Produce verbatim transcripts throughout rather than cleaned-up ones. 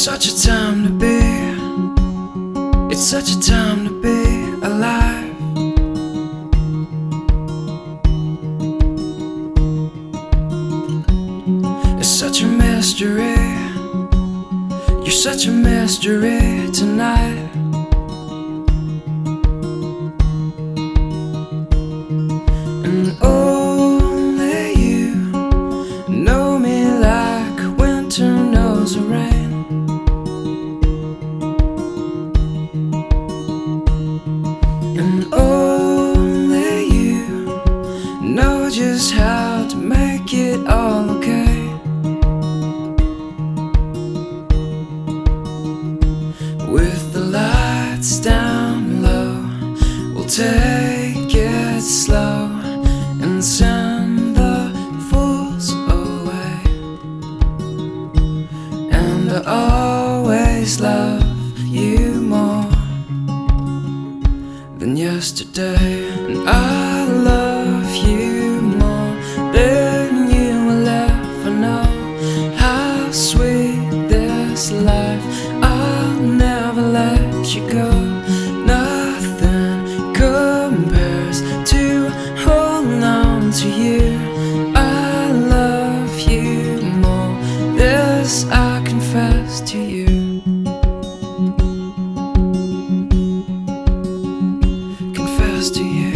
such a time to be, it's such a time to be alive. It's such a mystery, you're such a mystery tonight. And only you know me like winter knows the rain. And only you know just how to make it all okay. With the lights down low, we'll take it slow and send the fools away. And I always love you more than yesterday. And I love you more than you will ever know. How sweet this life, I'll never let you go. Nothing compares to holding on to you. I love you more, this I confess to you. To you.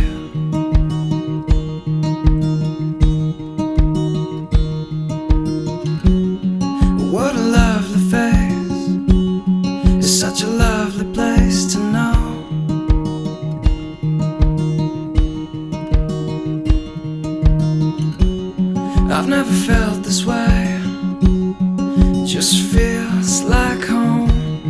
What a lovely face, it's such a lovely place to know. I've never felt this way, it just feels like home.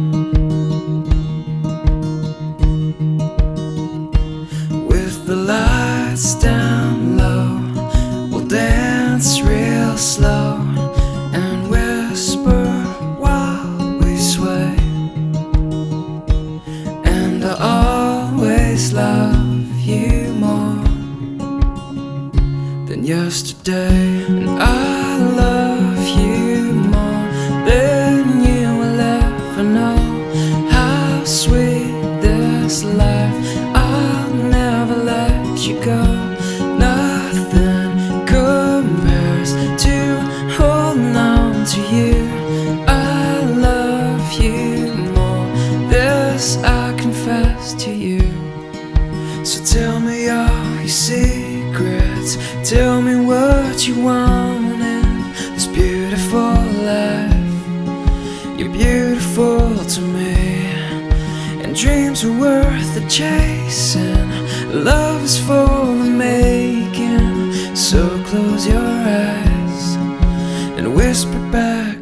The lights down low, we'll dance real slow and whisper while we sway. And I always love you more than yesterday. And I love you more than you will ever know. How sweet this life, I'll never let you go. Nothing compares to holding on to you. I love you more, this I confess to you. So tell me all your secrets, tell me what you want in this beautiful life. You're beautiful to me, and dreams are worth the chasing. Love is for the making. So close your eyes and whisper back